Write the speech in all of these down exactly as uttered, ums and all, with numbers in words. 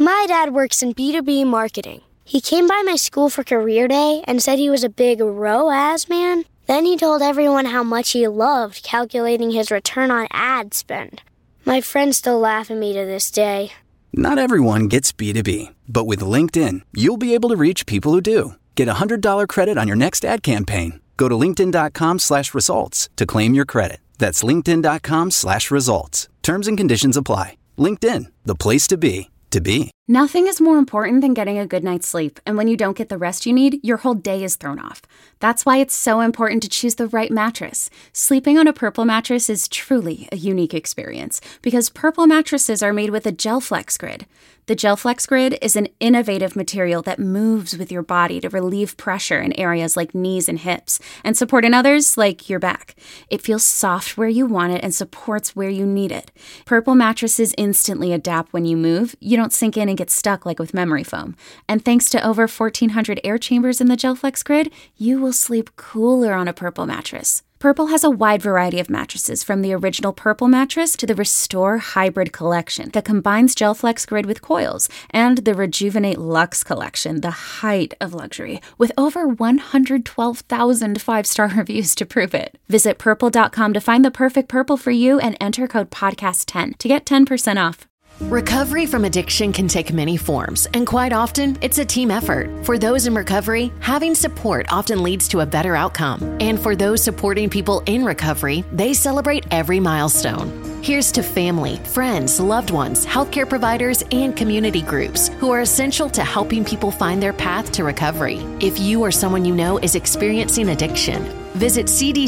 My dad works in B two B marketing. He came by my school for career day and said he was a big R O A S man. Then he told everyone how much he loved calculating his return on ad spend. My friends still laugh at me to this day. Not everyone gets B two B, but with LinkedIn, you'll be able to reach people who do. Get a one hundred dollars credit on your next ad campaign. Go to linkedin.com slash results to claim your credit. That's linkedin.com slash results. Terms and conditions apply. LinkedIn, the place to be, to be. Nothing is more important than getting a good night's sleep, and when you don't get the rest you need, your whole day is thrown off. That's why it's so important to choose the right mattress. Sleeping on a Purple mattress is truly a unique experience, because Purple mattresses are made with a GelFlex Grid. The GelFlex Grid is an innovative material that moves with your body to relieve pressure in areas like knees and hips, and support in others like your back. It feels soft where you want it and supports where you need it. Purple mattresses instantly adapt when you move. You don't sink in and get stuck like with memory foam. And thanks to over fourteen hundred air chambers in the GelFlex Grid, you will sleep cooler on a Purple mattress. Purple has a wide variety of mattresses, from the original Purple mattress to the Restore Hybrid collection that combines GelFlex Grid with coils, and the Rejuvenate Luxe collection, the height of luxury, with over one hundred twelve thousand five-star reviews to prove it. Visit purple dot com to find the perfect Purple for you and enter code podcast ten to get ten percent off. Recovery from addiction can take many forms, and quite often, it's a team effort. For those in recovery, having support often leads to a better outcome. And for those supporting people in recovery, they celebrate every milestone. Here's to family, friends, loved ones, healthcare providers, and community groups who are essential to helping people find their path to recovery. If you or someone you know is experiencing addiction, visit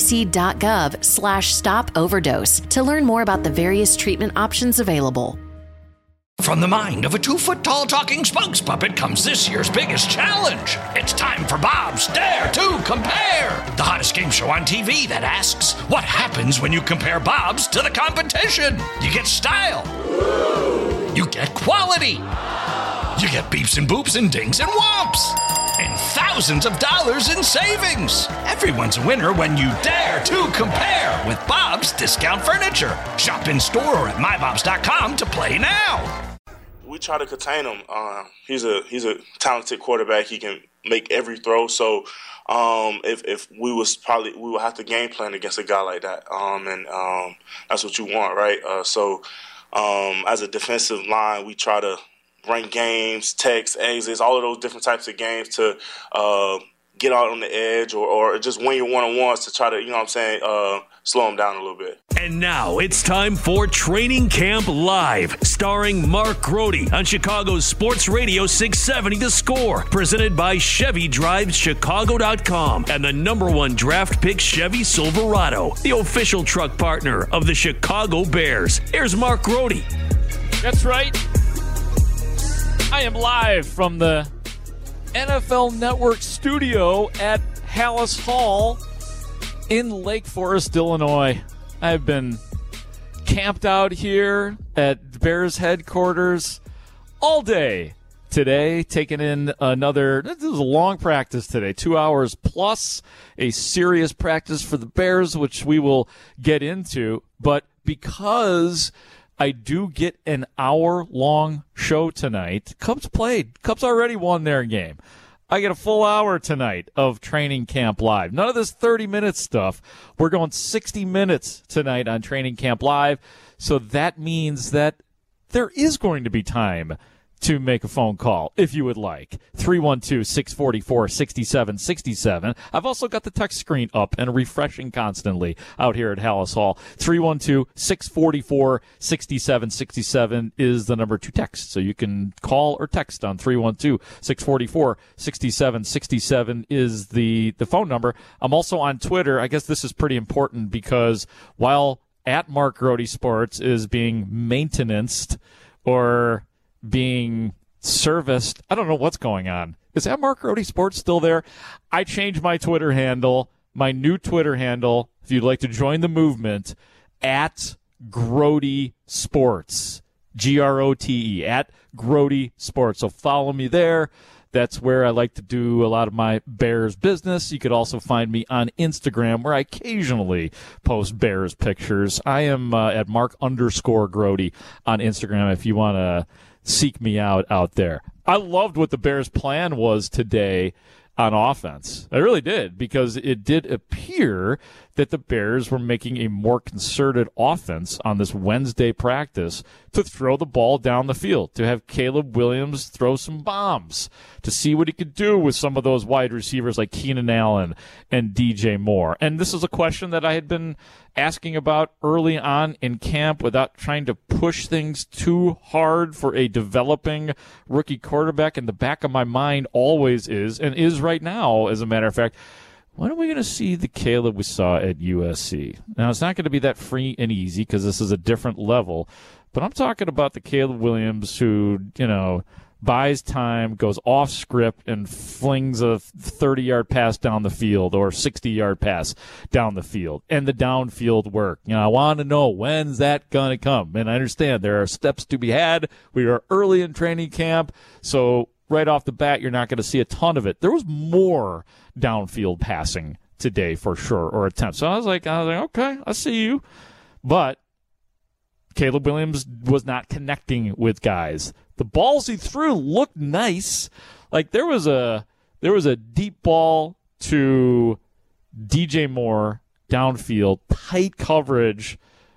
cdc.gov slash stop overdose to learn more about the various treatment options available. From the mind of a two-foot-tall talking spokes puppet comes this year's biggest challenge. It's time for Bob's Dare to Compare, the hottest game show on T V that asks, what happens when you compare Bob's to the competition? You get style. You get quality. You get beeps and boops and dings and whomps. And thousands of dollars in savings. Everyone's a winner when you dare to compare with Bob's Discount Furniture. Shop in store or at my bobs dot com to play now. We try to contain him. Uh, he's a he's a talented quarterback. He can make every throw. So um, if if we was probably we would have to game plan against a guy like that. Um, and um, that's what you want, right? Uh, so um, as a defensive line, we try to run games, text, exits, all of those different types of games to uh, get out on the edge or, or just win your one-on-ones to try to, you know what I'm saying, uh, slow them down a little bit. And now it's time for Training Camp Live, starring Mark Grody on Chicago's Sports Radio six seventy The Score, presented by Chevy Drives Chicago dot com and the number one draft pick Chevy Silverado, the official truck partner of the Chicago Bears. Here's Mark Grody. That's right. I am live from the N F L Network studio at Halas Hall in Lake Forest, Illinois. I've been camped out here at Bears headquarters all day today, taking in another, this was a long practice today, two hours plus a serious practice for the Bears, which we will get into. But because I do get an hour-long show tonight, Cubs played. Cubs already won their game. I get a full hour tonight of Training Camp Live. None of this thirty-minute stuff. We're going sixty minutes tonight on Training Camp Live, so that means that there is going to be time to make a phone call if you would like. three one two, six four four, six seven six seven. I've also got the text screen up and refreshing constantly out here at Halas Hall. three one two, six four four, six seven six seven is the number to text. So you can call or text on three one two, six four four, six seven six seven is the, the phone number. I'm also on Twitter. I guess this is pretty important because while at Mark Grody Sports is being maintained or being serviced, I don't know what's going on. Is that Mark Grody Sports still there? I changed my Twitter handle, my new Twitter handle, if you'd like to join the movement, at Grody Sports, G R O T E, at Grody Sports. So follow me there. That's where I like to do a lot of my Bears business. You could also find me on Instagram, where I occasionally post Bears pictures. I am uh, at Mark underscore Grody on Instagram if you want to seek me out out there. I loved what the Bears' plan was today on offense. I really did, because it did appear that the Bears were making a more concerted offense on this Wednesday practice to throw the ball down the field, to have Caleb Williams throw some bombs, to see what he could do with some of those wide receivers like Keenan Allen and D J Moore. And this is a question that I had been asking about early on in camp without trying to push things too hard for a developing rookie quarterback. In the back of my mind always is, and is right now, as a matter of fact, when are we going to see the Caleb we saw at U S C? Now, it's not going to be that free and easy because this is a different level, but I'm talking about the Caleb Williams who, you know, buys time, goes off script, and flings a thirty-yard pass down the field or sixty-yard pass down the field, and the downfield work. You know, I want to know, when's that going to come? And I understand there are steps to be had. We are early in training camp, so right off the bat, you're not going to see a ton of it. There was more downfield passing today for sure, or attempts. So I was like, I was like, okay, I see you. But Caleb Williams was not connecting with guys. The balls he threw looked nice. Like there was a there was a deep ball to D J Moore downfield, tight coverage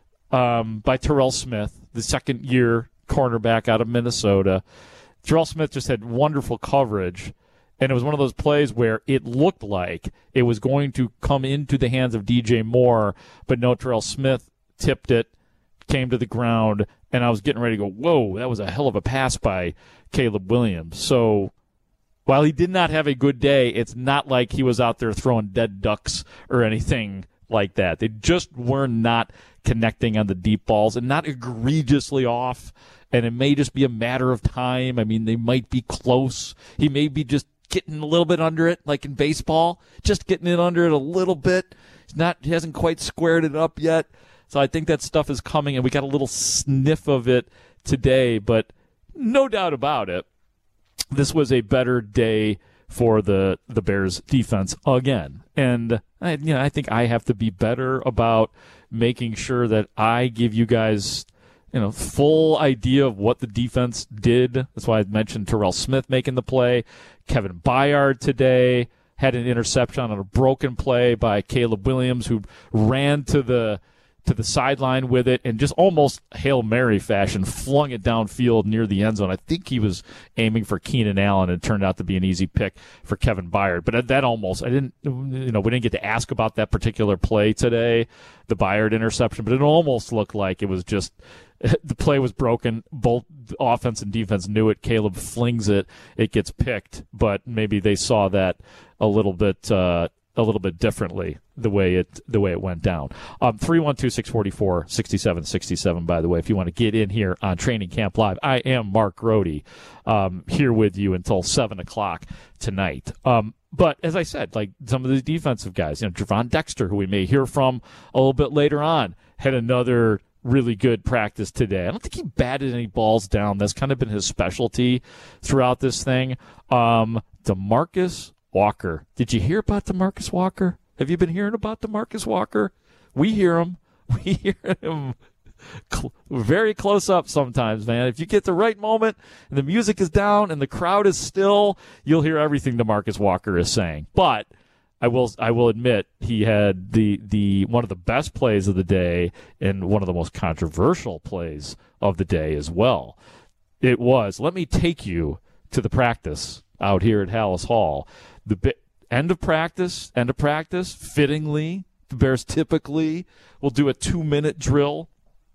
um, by Terrell Smith, the second year cornerback out of Minnesota. Terrell Smith just had wonderful coverage, and it was one of those plays where it looked like it was going to come into the hands of D J Moore, but no, Terrell Smith tipped it, came to the ground, and I was getting ready to go, whoa, that was a hell of a pass by Caleb Williams. So while he did not have a good day, it's not like he was out there throwing dead ducks or anything like that. They just were not connecting on the deep balls, and not egregiously off, and it may just be a matter of time. I mean, they might be close. He may be just getting a little bit under it, like in baseball, just getting it under it a little bit. He's not, he hasn't quite squared it up yet. So I think that stuff is coming, and we got a little sniff of it today, but no doubt about it, this was a better day for the the Bears defense again. And I, you know, I think I have to be better about making sure that I give you guys, you know, full idea of what the defense did. That's why I mentioned Terrell Smith making the play. Kevin Byard today had an interception on a broken play by Caleb Williams, who ran to the to the sideline with it and just almost Hail Mary fashion flung it downfield near the end zone. I think he was aiming for Keenan Allen, and it turned out to be an easy pick for Kevin Byard. But that almost, I didn't, you know, we didn't get to ask about that particular play today, the Byard interception, but it almost looked like it was just, the play was broken. Both offense and defense knew it. Caleb flings it. It gets picked, but maybe they saw that a little bit, uh, a little bit differently the way it the way it went down. Um, three one two, six four four, six seven six seven, by the way, if you want to get in here on Training Camp Live. I am Mark Grody, um, here with you until seven o'clock tonight. Um, but as I said, like some of the defensive guys, you know, Javon Dexter, who we may hear from a little bit later on, had another really good practice today. I don't think he batted any balls down. That's kind of been his specialty throughout this thing. Um, DeMarcus Walker. Did you hear about DeMarcus Walker? Have you been hearing about DeMarcus Walker? We hear him. We hear him cl- very close up sometimes, man. If you get the right moment and the music is down and the crowd is still, you'll hear everything DeMarcus Walker is saying. But I will I will admit he had the the one of the best plays of the day and one of the most controversial plays of the day as well. It was, let me take you to the practice out here at Halas Hall. The bi- end of practice, end of practice, fittingly, the Bears typically will do a two-minute drill,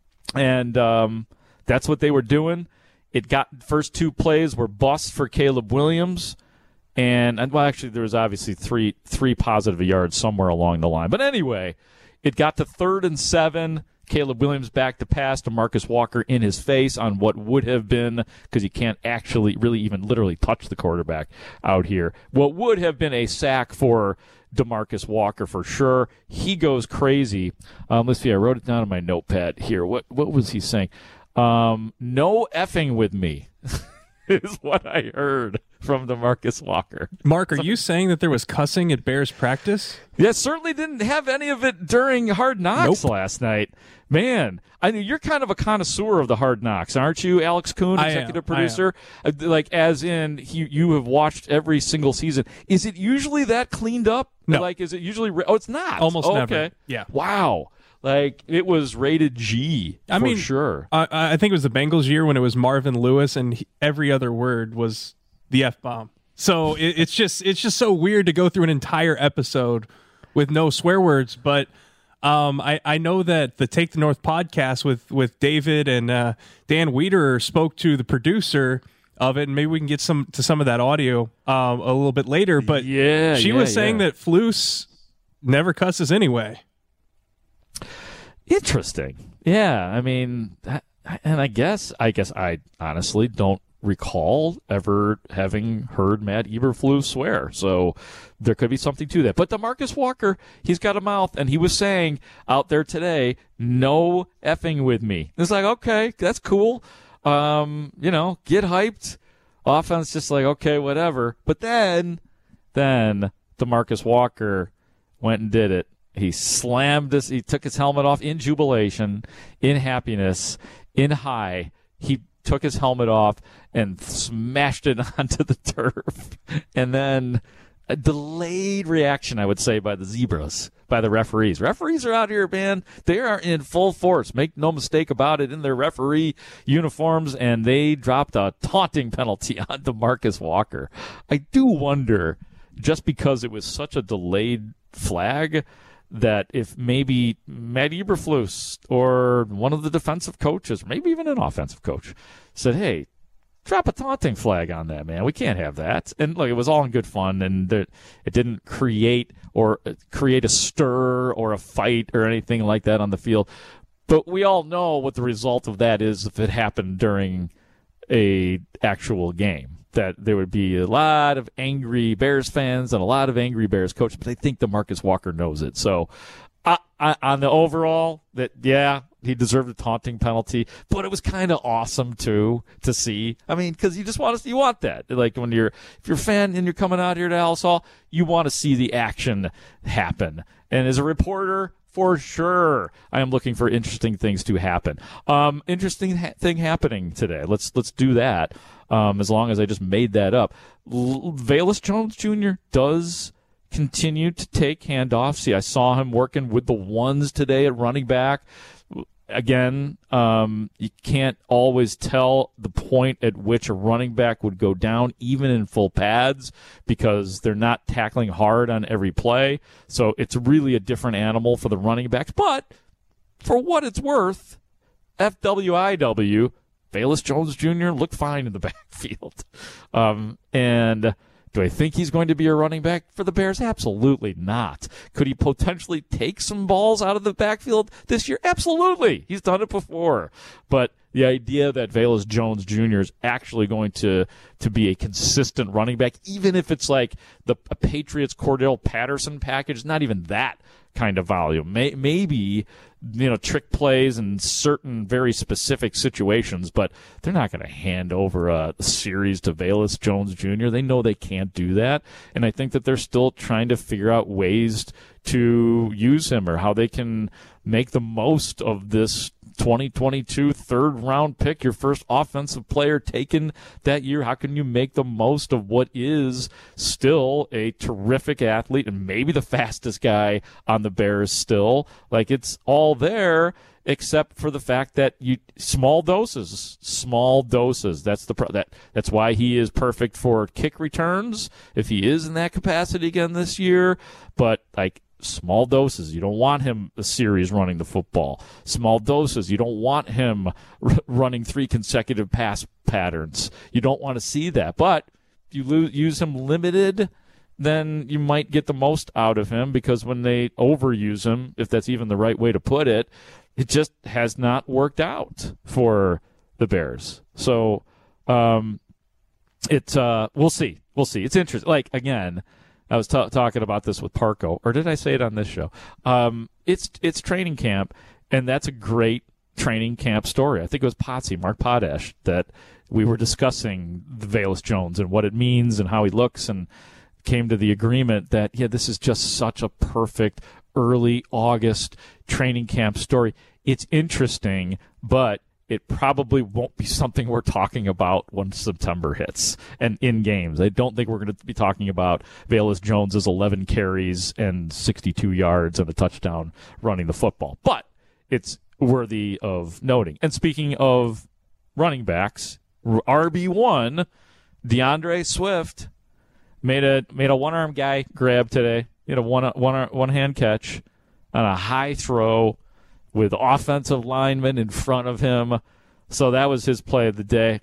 and um, that's what they were doing. It got first two plays were busts for Caleb Williams, and, and well, actually, there was obviously three three positive yards somewhere along the line. But anyway, it got to third and seven. Caleb Williams back to pass to Marcus Walker in his face on what would have been, because he can't actually really even literally touch the quarterback out here, what would have been a sack for DeMarcus Walker for sure. He goes crazy. Um, let's see, I wrote it down on my notepad here. What what was he saying? Um, no effing with me is what I heard. from DeMarcus Walker. Mark, are so, you saying that there was cussing at Bears practice? Yeah, certainly didn't have any of it during Hard Knocks nope. last night. Man, I mean, you're kind of a connoisseur of the Hard Knocks, aren't you, Alex Kuhn, I executive am, producer? Uh, like, as in, he, you have watched every single season. Is it usually that cleaned up? No. Like, is it usually? Re- oh, it's not. Almost oh, never. Okay. Yeah. Wow. Like, it was rated G. I for mean, sure. I, I think it was the Bengals year when it was Marvin Lewis, and he, every other word was the F-bomb. So it, it's just it's just so weird to go through an entire episode with no swear words, but. Um, I, I know that the Take the North podcast with, with David and uh, Dan Wiederer spoke to the producer of it, and maybe we can get some to some of that audio um, a little bit later. But yeah, she yeah, was saying yeah. that Flus never cusses anyway. Interesting. Yeah, I mean, and I guess I guess I honestly don't recall ever having heard Matt Eberflus swear. So there could be something to that. But DeMarcus Walker, he's got a mouth, and he was saying out there today, no effing with me. It's like, okay, that's cool. Um, you know, get hyped. Offense just like, okay, whatever. But then, then DeMarcus Walker went and did it. He slammed this. He took his helmet off in jubilation, in happiness, in high. He took his helmet off and smashed it onto the turf. And then a delayed reaction, I would say, by the Zebras, by the referees. Referees are out here, man. They are in full force. Make no mistake about it, in their referee uniforms, and they dropped a taunting penalty on DeMarcus Walker. I do wonder, just because it was such a delayed flag, that if maybe Matt Eberflus or one of the defensive coaches, maybe even an offensive coach, said, hey, drop a taunting flag on that, man. We can't have that. And look, it was all in good fun, and there, it didn't create or create a stir or a fight or anything like that on the field. But we all know what the result of that is if it happened during a actual game. That there would be a lot of angry Bears fans and a lot of angry Bears coaches, but I think DeMarcus Walker knows it. So I, I, on the overall, that yeah, he deserved a taunting penalty, but it was kind of awesome too to see. I mean, because you just want to, you want that. Like when you're, if you're a fan and you're coming out here to Halas Hall, you want to see the action happen. And as a reporter, for sure, I am looking for interesting things to happen. Um, interesting ha- thing happening today. Let's let's do that. Um, as long as I just made that up. L- Velus Jones Junior does continue to take handoffs. See, I saw him working with the ones today at running back. Again, um, you can't always tell the point at which a running back would go down, even in full pads, because they're not tackling hard on every play. So it's really a different animal for the running backs. But for what it's worth, F W I W, Velus Jones Junior looked fine in the backfield. Um, and do I think he's going to be a running back for the Bears? Absolutely not. Could he potentially take some balls out of the backfield this year? Absolutely. He's done it before. But the idea that Velus Jones Junior is actually going to, to be a consistent running back, even if it's like the a Patriots Cordell Patterson package, not even that kind of volume. May, maybe, you know, trick plays in certain very specific situations, but they're not going to hand over a series to Velus Jones Junior They know they can't do that, and I think that they're still trying to figure out ways to use him or how they can make the most of this twenty twenty-two third round pick, your first offensive player taken that year. How can you make the most of what is still a terrific athlete and maybe the fastest guy on the Bears still? Like, it's all there except for the fact that you small doses, small doses. That's the that that's why he is perfect for kick returns if he is in that capacity again this year. But like, small doses. You don't want him a series running the football. Small doses. You don't want him r- running three consecutive pass patterns. You don't want to see that. But if you lo- use him limited, then you might get the most out of him, because when they overuse him, if that's even the right way to put it, it just has not worked out for the Bears. So um, it uh, we'll see. We'll see. It's interesting. Like, again, I was t- talking about this with Parco, or did I say it on this show? Um, it's it's training camp, and that's a great training camp story. I think it was Potsy, Mark Potash, that we were discussing the Velus Jones and what it means and how he looks, and came to the agreement that, yeah, this is just such a perfect early August training camp story. It's interesting, but it probably won't be something we're talking about when September hits and in games. I don't think we're going to be talking about Velus Jones's eleven carries and sixty-two yards and a touchdown running the football. But it's worthy of noting. And speaking of running backs, R B one, DeAndre Swift made a made a one-arm guy grab today. He had a one one one hand catch on a high throw with offensive linemen in front of him. So that was his play of the day.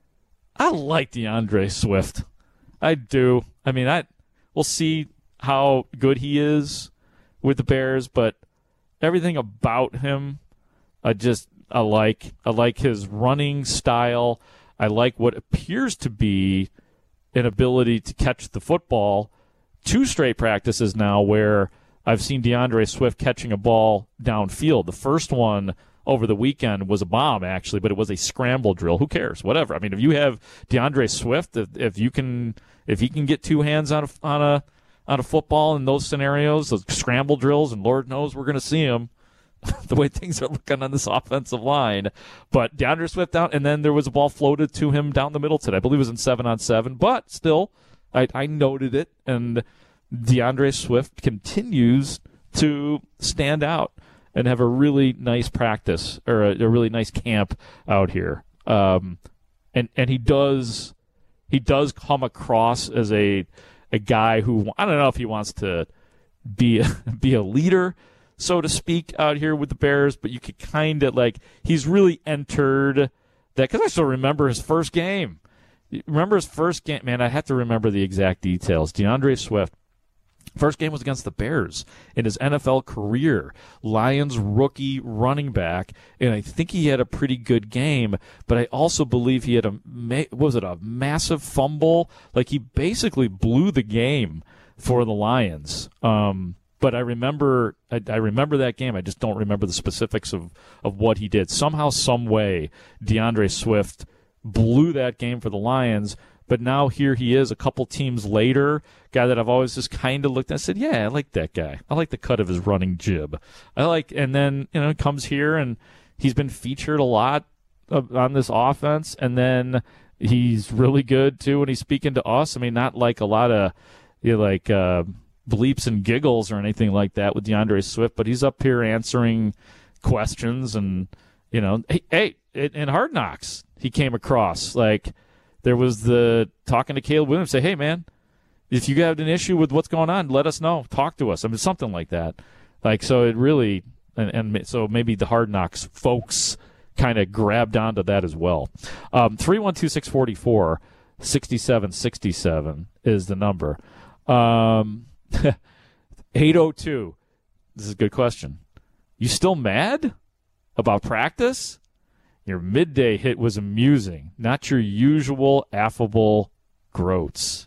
I like DeAndre Swift. I do. I mean, I we'll see how good he is with the Bears, but everything about him, I just I like. I like his running style. I like what appears to be an ability to catch the football. Two straight practices now where I've seen DeAndre Swift catching a ball downfield. The first one over the weekend was a bomb, actually, but it was a scramble drill. Who cares? Whatever. I mean, if you have DeAndre Swift, if, if you can, if he can get two hands on a on a on a football in those scenarios, those scramble drills, and Lord knows we're going to see him. The way things are looking on this offensive line. But DeAndre Swift down, and then there was a ball floated to him down the middle today. I believe it was in seven on seven, but still, I, I noted it, and DeAndre Swift continues to stand out and have a really nice practice, or a, a really nice camp out here. Um, and and he does he does come across as a a guy who, I don't know if he wants to be a, be a leader, so to speak, out here with the Bears, but you could kind of, like, he's really entered that, because I still remember his first game. Remember his first game? Man, I have to remember the exact details. DeAndre Swift, first game was against the Bears in his N F L career. Lions rookie running back, and I think he had a pretty good game, but I also believe he had a, was it a massive fumble? Like, he basically blew the game for the Lions. Um, But I remember, I, I remember that game. I just don't remember the specifics of, of what he did. Somehow, some way, DeAndre Swift blew that game for the Lions. But now here he is, a couple teams later, guy that I've always just kind of looked at and said, yeah, I like that guy. I like the cut of his running jib. I like, and then, you know, comes here and he's been featured a lot of, on this offense. And then he's really good too when he's speaking to us. I mean, not like a lot of, you know, like, uh, bleeps and giggles or anything like that with DeAndre Swift, but he's up here answering questions. And, you know, hey, hey in Hard Knocks, he came across, like, there was the talking to Caleb Williams, say, hey, man, if you have an issue with what's going on, let us know. Talk to us. I mean, something like that. Like, so it really, and, and so maybe the Hard Knocks folks kind of grabbed onto that as well. Um, three one two, six four four, six seven six seven is the number. Um, eight oh two. This is a good question. You still mad about practice? Your midday hit was amusing. Not your usual affable Groats.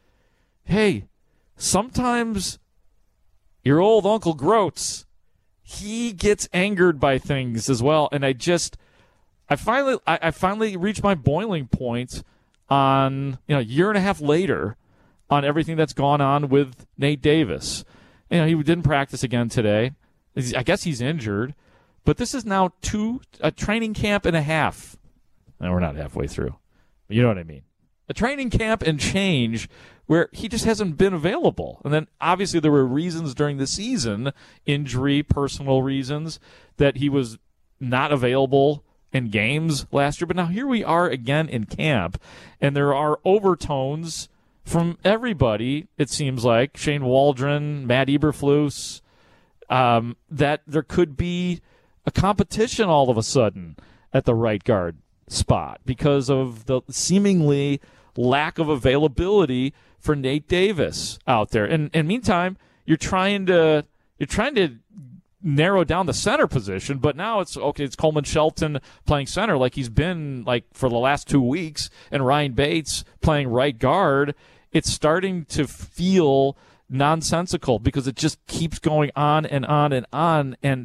Hey, sometimes your old Uncle Groats, he gets angered by things as well. And I just, I finally, I, I finally reached my boiling point on, you know, a year and a half later, on everything that's gone on with Nate Davis. You know, he didn't practice again today. I guess he's injured. But this is now two a training camp and a half. And we're not halfway through. You know what I mean. A training camp and change where he just hasn't been available. And then obviously there were reasons during the season, injury, personal reasons, that he was not available in games last year. But now here we are again in camp, and there are overtones from everybody, it seems like, Shane Waldron, Matt Eberflus, um, that there could be a competition all of a sudden at the right guard spot because of the seemingly lack of availability for Nate Davis out there. And, and meantime, you're trying to you're trying to narrow down the center position, but now it's okay. It's Coleman Shelton playing center like he's been like for the last two weeks, and Ryan Bates playing right guard. It's starting to feel nonsensical because it just keeps going on and on and on. And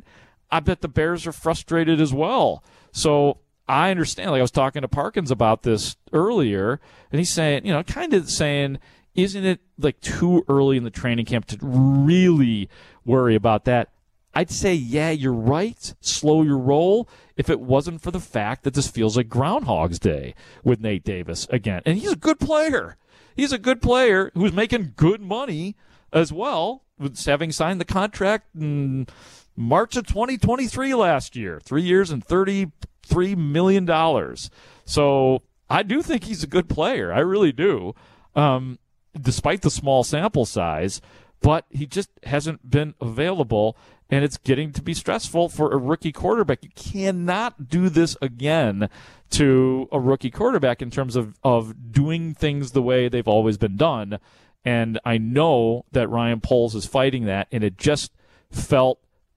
I bet the Bears are frustrated as well. So I understand. Like I was talking to Parkins about this earlier, and he's saying, you know, kind of saying, isn't it like too early in the training camp to really worry about that? I'd say, yeah, you're right. Slow your roll if it wasn't for the fact that this feels like Groundhog's Day with Nate Davis again. And he's a good player. He's a good player who's making good money as well, with having signed the contract in March of twenty twenty-three last year. Three years and thirty-three million dollars. So I do think he's a good player. I really do, um, despite the small sample size. But he just hasn't been available, and it's getting to be stressful for a rookie quarterback. You cannot do this again to a rookie quarterback in terms of, of doing things the way they've always been done. And I know that Ryan Poles is fighting that, and it just felt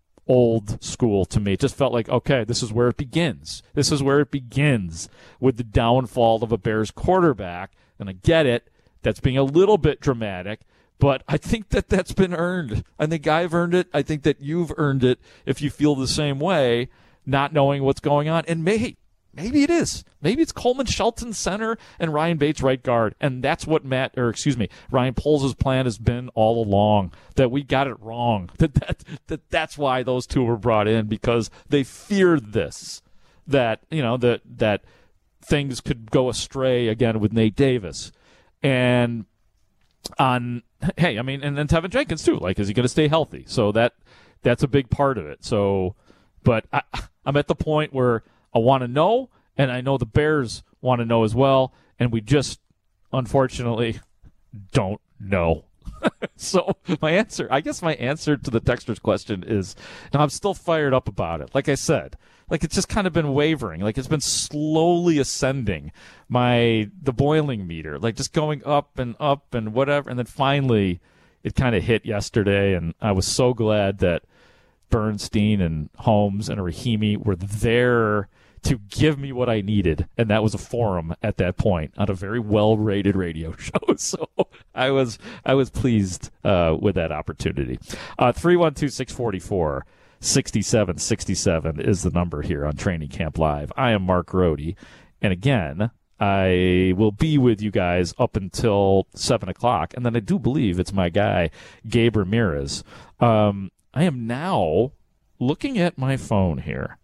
old school to me. It just felt like, okay, this is where it begins. This is where it begins with the downfall of a Bears quarterback. And I get it. That's being a little bit dramatic. But I think that that's been earned. I think I've earned it. I think that you've earned it if you feel the same way, not knowing what's going on. And maybe, maybe it is. Maybe it's Coleman Shelton center and Ryan Bates right guard. And that's what Matt, or excuse me, Ryan Poles' plan has been all along, that we got it wrong. That, that, that that's why those two were brought in, because they feared this, that, you know, that, that things could go astray again with Nate Davis. And on, hey, I mean, and then Tevin Jenkins too. Like, is he going to stay healthy? So that that's a big part of it. So, but I, I'm at the point where I want to know, and I know the Bears want to know as well, and we just unfortunately don't know. So my answer, I guess my answer to the texter's question is, no, I'm still fired up about it. Like I said, like it's just kind of been wavering. Like it's been slowly ascending, my the boiling meter, like just going up and up and whatever. And then finally it kind of hit yesterday, and I was so glad that Bernstein and Holmes and Rahimi were there to give me what I needed, and that was a forum at that point on a very well-rated radio show. So I was I was pleased uh, with that opportunity. Uh, three one two, six four four, six seven six seven is the number here on Training Camp Live. I am Mark Rohde, and again, I will be with you guys up until seven o'clock, and then I do believe it's my guy, Gabe Ramirez. Um, I am now looking at my phone here.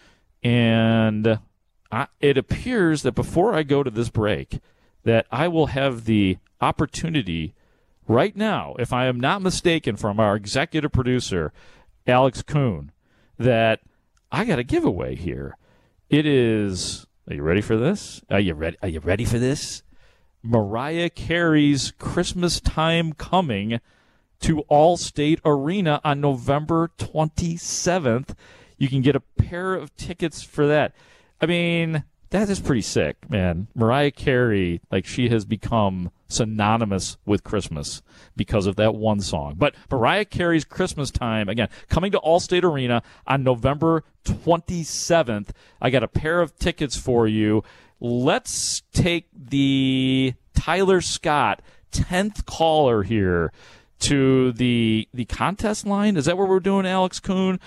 And I, it appears that before I go to this break, that I will have the opportunity right now, if I am not mistaken, from our executive producer, Alex Kuhn, that I got a giveaway here. It is, are you ready for this? Are you ready? Are you ready for this? Mariah Carey's Christmas Time Coming to Allstate Arena on November twenty-seventh. You can get a pair of tickets for that. I mean, that is pretty sick, man. Mariah Carey, like, she has become synonymous with Christmas because of that one song. But Mariah Carey's Christmas Time, again, coming to Allstate Arena on November twenty-seventh. I got a pair of tickets for you. Let's take the Tyler Scott, tenth caller here to the the contest line. Is that what we're doing, Alex Kuhn?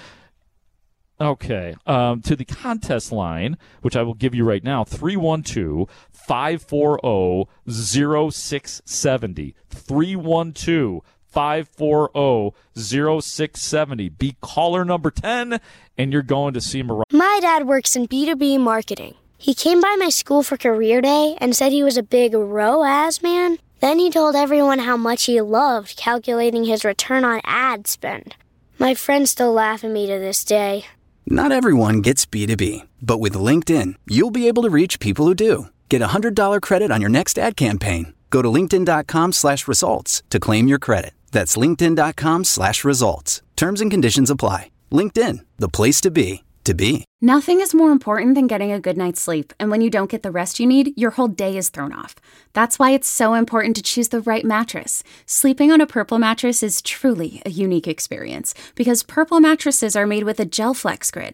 Okay, um, to the contest line, which I will give you right now, three one two, five four zero, zero six seven zero. three one two, five four zero, zero six seven zero. Be caller number ten, and you're going to see Mariah. My dad works in B two B marketing. He came by my school for career day and said he was a big R O A S man. Then he told everyone how much he loved calculating his return on ad spend. My friends still laugh at me to this day. Not everyone gets B two B, but with LinkedIn, you'll be able to reach people who do. Get a one hundred dollars credit on your next ad campaign. Go to linkedin.com slash results to claim your credit. That's linkedin.com slash results. Terms and conditions apply. LinkedIn, the place to be, to be. Nothing is more important than getting a good night's sleep, and when you don't get the rest you need, your whole day is thrown off. That's why it's so important to choose the right mattress. Sleeping on a Purple mattress is truly a unique experience, because Purple mattresses are made with a Gel Flex grid.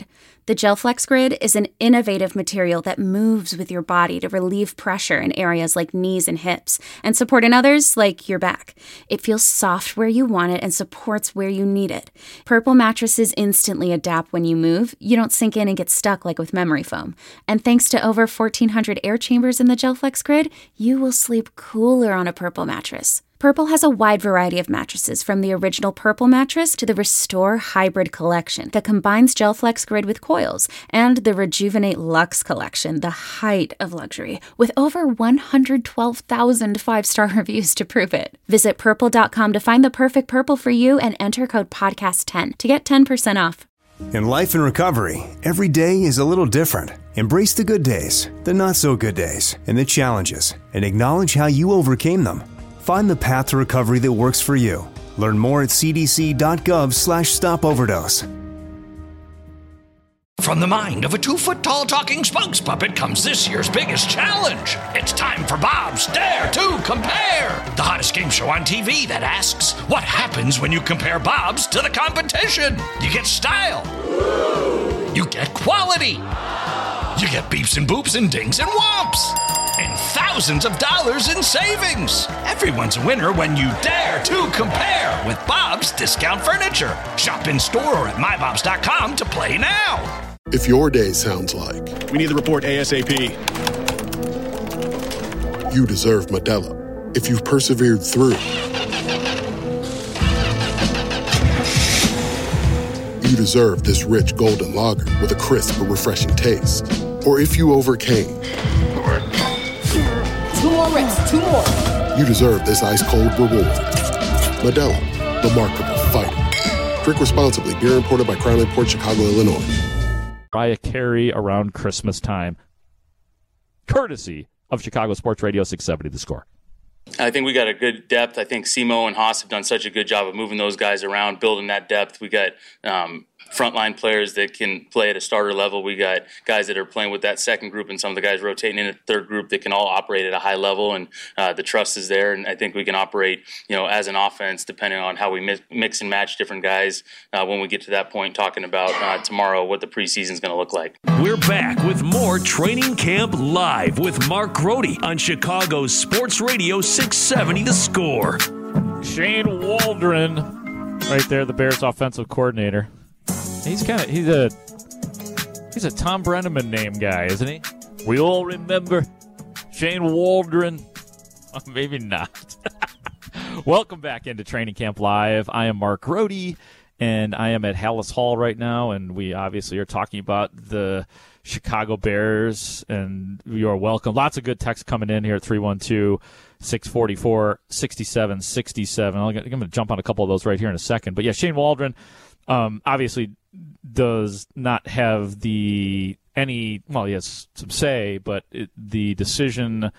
The GelFlex Grid is an innovative material that moves with your body to relieve pressure in areas like knees and hips and support in others like your back. It feels soft where you want it and supports where you need it. Purple mattresses instantly adapt when you move. You don't sink in and get stuck like with memory foam. And thanks to over fourteen hundred air chambers in the GelFlex Grid, you will sleep cooler on a Purple mattress. Purple has a wide variety of mattresses, from the original Purple mattress to the Restore Hybrid collection that combines GelFlex Grid with coils, and the Rejuvenate Luxe collection, the height of luxury, with over one hundred twelve thousand five-star reviews to prove it. Visit purple dot com to find the perfect Purple for you and enter code podcast ten to get ten percent off. In life and recovery, every day is a little different. Embrace the good days, the not-so-good days, and the challenges, and acknowledge how you overcame them. Find the path to recovery that works for you. Learn more at c d c dot gov slash stop overdose. From the mind of a two-foot-tall talking spokes puppet comes this year's biggest challenge. It's time for Bob's Dare to Compare, the hottest game show on T V that asks, what happens when you compare Bob's to the competition? You get style. You get quality. You get beeps and boops and dings and whomps. And thousands of dollars in savings. Everyone's a winner when you dare to compare with Bob's Discount Furniture. Shop in store or at my bobs dot com to play now. If your day sounds like, we need the report ASAP, you deserve Modelo. If you've persevered through, you deserve this rich golden lager with a crisp but refreshing taste. Or if you overcame, Two more reps, two more. you deserve this ice-cold reward. Modelo, the mark of a fighter. Drink responsibly. Beer imported by Crown Imports, Chicago, Illinois. Mariah Carey around Christmas time, courtesy of Chicago Sports Radio six seventy The Score. I think we got a good depth. I think Simo and Haas have done such a good job of moving those guys around, building that depth. We got um, frontline players that can play at a starter level. We got guys that are playing with that second group, and some of the guys rotating in a third group that can all operate at a high level, and uh, the trust is there. And I think we can operate, you know, as an offense, depending on how we mi- mix and match different guys uh, when we get to that point, talking about uh, tomorrow what the preseason is going to look like. We're back with more Training Camp Live with Mark Grody on Chicago's Sports Radio six seventy The Score. Shane Waldron, right there, the Bears offensive coordinator. He's kind of he's a he's a Tom Brenneman name guy, isn't he? We all remember Shane Waldron. Oh, maybe not. Welcome back into Training Camp Live. I am Mark Grody, and I am at Halas Hall right now, and we obviously are talking about the Chicago Bears, and you are welcome. Lots of good text coming in here at three one two, six four four, six seven six seven. I'm going to jump on a couple of those right here in a second. But, yeah, Shane Waldron um, obviously does not have the any – well, he has some say, but it, the decision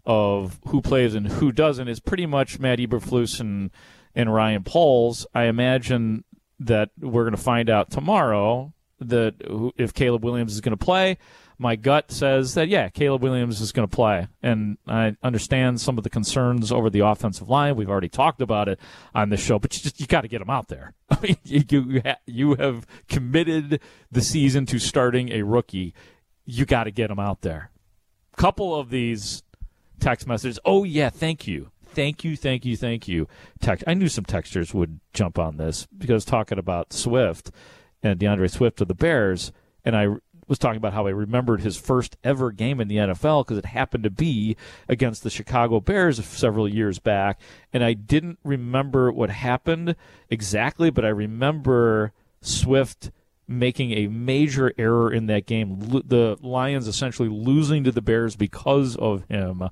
of who plays and who doesn't is pretty much Matt Eberflus and, and Ryan Poles. I imagine that we're going to find out tomorrow that if Caleb Williams is going to play. My gut says that, yeah, Caleb Williams is going to play. And I understand some of the concerns over the offensive line. We've already talked about it on this show, but you just you got to get him out there. I mean, you, you, ha- you have committed the season to starting a rookie. You got to get him out there. Couple of these text messages. Oh, yeah, thank you. Thank you, thank you, thank you. Text. I knew some texters would jump on this because talking about Swift and DeAndre Swift of the Bears, and I was talking about how I remembered his first ever game in the N F L because it happened to be against the Chicago Bears several years back, and I didn't remember what happened exactly, but I remember Swift making a major error in that game, the Lions essentially losing to the Bears because of him.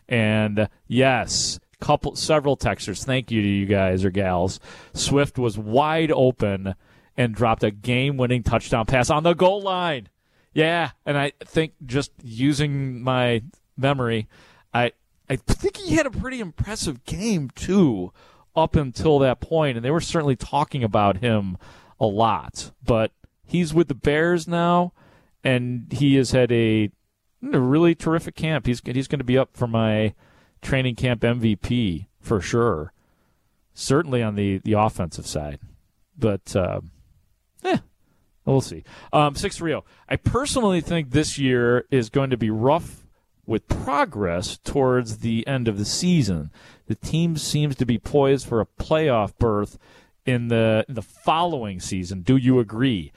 And yes, couple several texters, thank you to you guys or gals. Swift was wide open and dropped a game-winning touchdown pass on the goal line. Yeah, and I think just using my memory, I I think he had a pretty impressive game, too, up until that point, and they were certainly talking about him a lot. But he's with the Bears now, and he has had a, a really terrific camp. He's, he's going to be up for my training camp M V P for sure, certainly on the, the offensive side. But, uh, yeah. We'll see. Um, six three zero. I personally think this year is going to be rough with progress towards the end of the season. The team seems to be poised for a playoff berth in the in the following season. Do you agree?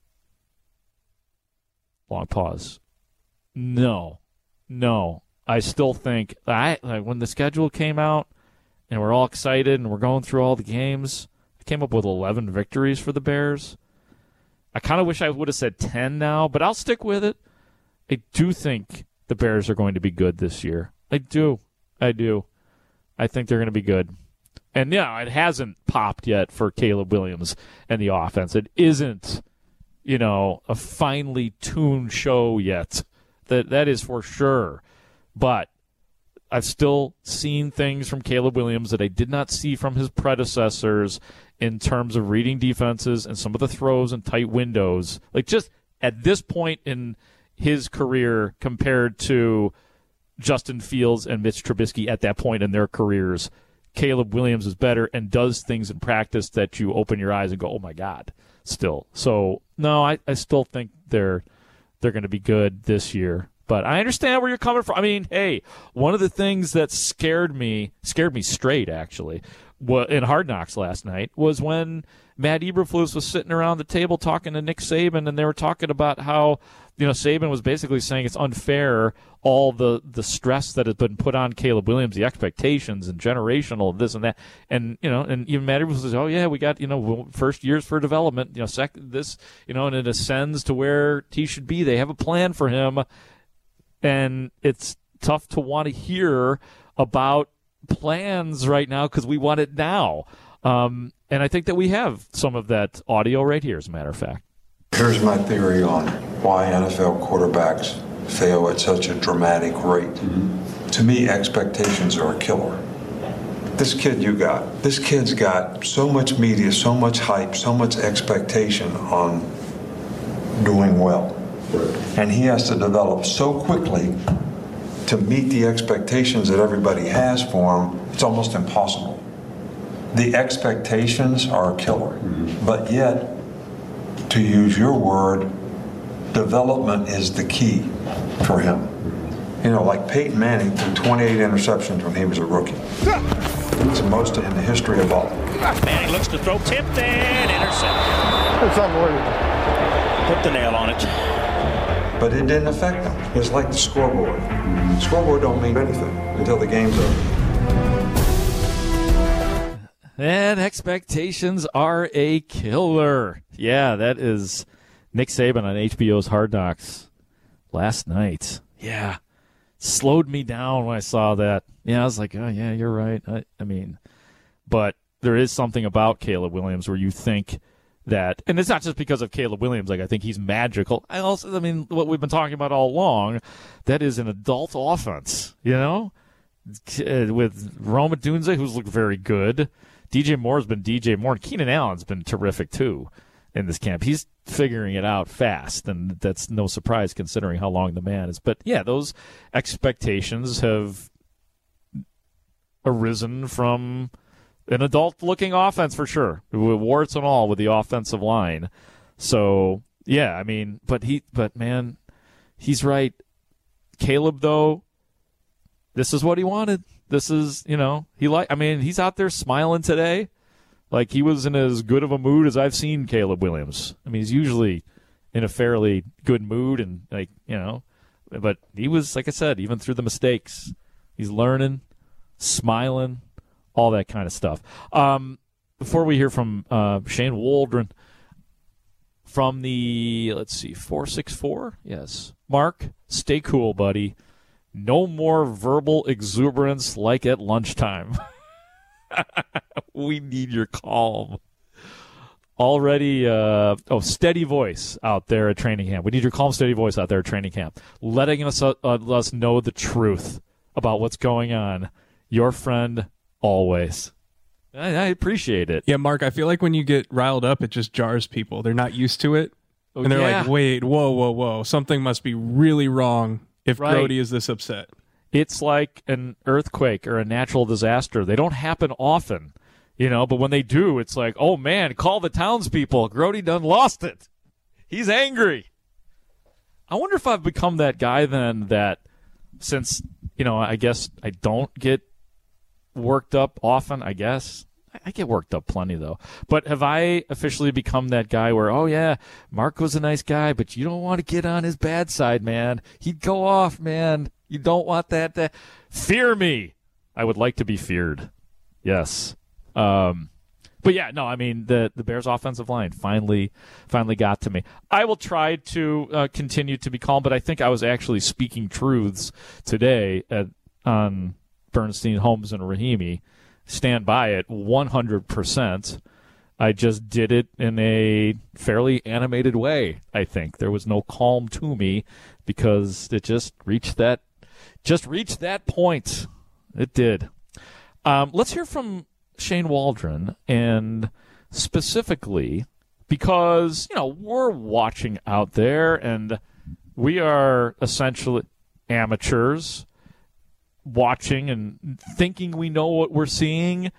Long pause. No. No. I still think I like when the schedule came out and we're all excited and we're going through all the games, I came up with eleven victories for the Bears. I kind of wish I would have said ten now, but I'll stick with it. I do think the Bears are going to be good this year. I do. I do. I think they're going to be good. And, yeah, it hasn't popped yet for Caleb Williams and the offense. It isn't, you know, a finely tuned show yet. That That is for sure. But I've still seen things from Caleb Williams that I did not see from his predecessors in terms of reading defenses and some of the throws and tight windows. Like just at this point in his career compared to Justin Fields and Mitch Trubisky at that point in their careers, Caleb Williams is better and does things in practice that you open your eyes and go, oh, my God, still. So, no, I, I still think they're they're going to be good this year. But I understand where you're coming from. I mean, hey, one of the things that scared me, scared me straight, actually, in Hard Knocks last night was when Matt Eberflus was sitting around the table talking to Nick Saban, and they were talking about how, you know, Saban was basically saying it's unfair, all the, the stress that has been put on Caleb Williams, the expectations and generational, this and that. And, you know, and even Matt Eberflus says, oh, yeah, we got, you know, first years for development, you know, second, this, you know, and it ascends to where he should be. They have a plan for him. And it's tough to want to hear about plans right now because we want it now. Um, and I think that we have some of that audio right here, as a matter of fact. Here's my theory on why N F L quarterbacks fail at such a dramatic rate. Mm-hmm. To me, expectations are a killer. This kid you got, this kid's got so much media, so much hype, so much expectation on doing well. And he has to develop so quickly to meet the expectations that everybody has for him, it's almost impossible. The expectations are a killer. Mm-hmm. But yet, to use your word, development is the key for him. You know, like Peyton Manning threw twenty-eight interceptions when he was a rookie. It's the most in the history of all. Manning looks to throw, tipped and intercepted. It's unbelievable. Put the nail on it. But it didn't affect them. It's like the scoreboard. The scoreboard don't mean anything until the game's over. And expectations are a killer. Yeah, that is Nick Saban on H B O's Hard Knocks last night. Yeah, slowed me down when I saw that. Yeah, I was like, oh, yeah, you're right. I, I mean, but there is something about Caleb Williams where you think that, and it's not just because of Caleb Williams, like I think he's magical. I also, I mean, what we've been talking about all along, that is an adult offense, you know, with Rome Odunze, who's looked very good. D J Moore's been D J Moore. Keenan Allen's been terrific, too, in this camp. He's figuring it out fast, and that's no surprise considering how long the man is. But, yeah, those expectations have arisen from an adult-looking offense for sure, with warts and all with the offensive line. So, yeah, I mean, but, he, but man, he's right. Caleb, though, this is what he wanted. This is, you know, he like. I mean, he's out there smiling today, like he was in as good of a mood as I've seen Caleb Williams. I mean, he's usually in a fairly good mood, and like you know, but he was, like I said, even through the mistakes, he's learning, smiling, all that kind of stuff. Um, before we hear from uh, Shane Waldron from the let's see, four six four, yes, Mark, stay cool, buddy. No more verbal exuberance like at lunchtime. We need your calm. Already, uh, oh, steady voice out there at training camp. We need your calm, steady voice out there at training camp, letting us uh, us know the truth about what's going on. Your friend, always. I, I appreciate it. Yeah, Mark, I feel like when you get riled up, it just jars people. They're not used to it. Oh, and they're yeah. like, wait, whoa, whoa, whoa. Something must be really wrong if Right. Grody is this upset. It's like an earthquake or a natural disaster. They don't happen often, you know, but when they do, it's like, oh, man, call the townspeople. Grody done lost it. He's angry. I wonder if I've become that guy then that since, you know, I guess I don't get worked up often, I guess. I get worked up plenty, though. But have I officially become that guy where, oh, yeah, Mark was a nice guy, but you don't want to get on his bad side, man. He'd go off, man. You don't want that to fear me. I would like to be feared. Yes. Um, but, yeah, no, I mean, the, the Bears' offensive line finally finally got to me. I will try to uh, continue to be calm, but I think I was actually speaking truths today at, on Bernstein, Holmes, and Rahimi. Stand by it one hundred percent. I just did it in a fairly animated way, I think. There was no calm to me because it just reached that just reached that point. It did. Um, let's hear from Shane Waldron, and specifically because, you know, we're watching out there and we are essentially amateurs watching and thinking we know what we're seeing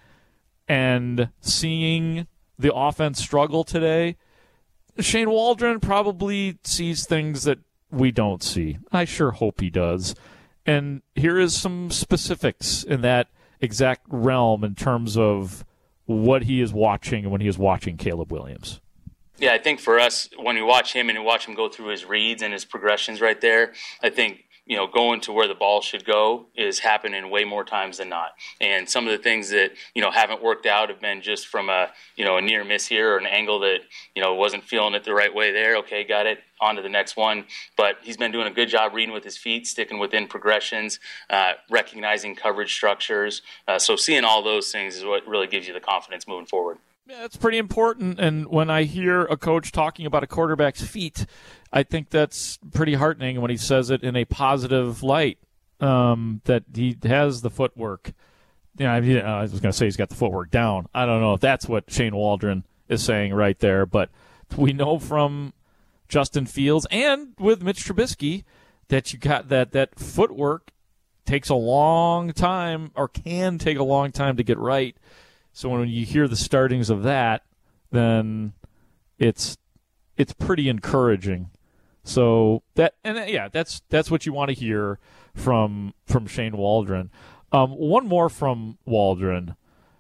and seeing the offense struggle today. Shane Waldron probably sees things that we don't see. I sure hope he does. And here is some specifics in that exact realm in terms of what he is watching when he is watching Caleb Williams. Yeah, I think for us, when you watch him and you watch him go through his reads and his progressions right there, I think, you know, going to where the ball should go is happening way more times than not. And some of the things that, you know, haven't worked out have been just from a, you know, a near miss here or an angle that, you know, wasn't feeling it the right way there. Okay, got it. On to the next one. But he's been doing a good job reading with his feet, sticking within progressions, uh, recognizing coverage structures. Uh, so seeing all those things is what really gives you the confidence moving forward. Yeah, that's pretty important. And when I hear a coach talking about a quarterback's feet, I think that's pretty heartening when he says it in a positive light, um, that he has the footwork. Yeah, I, mean, I was going to say he's got the footwork down. I don't know if that's what Shane Waldron is saying right there, but we know from Justin Fields and with Mitch Trubisky that you got that that footwork takes a long time or can take a long time to get right. So when you hear the startings of that, then it's it's pretty encouraging. So that and yeah, that's that's what you want to hear from from Shane Waldron. Um, one more from Waldron.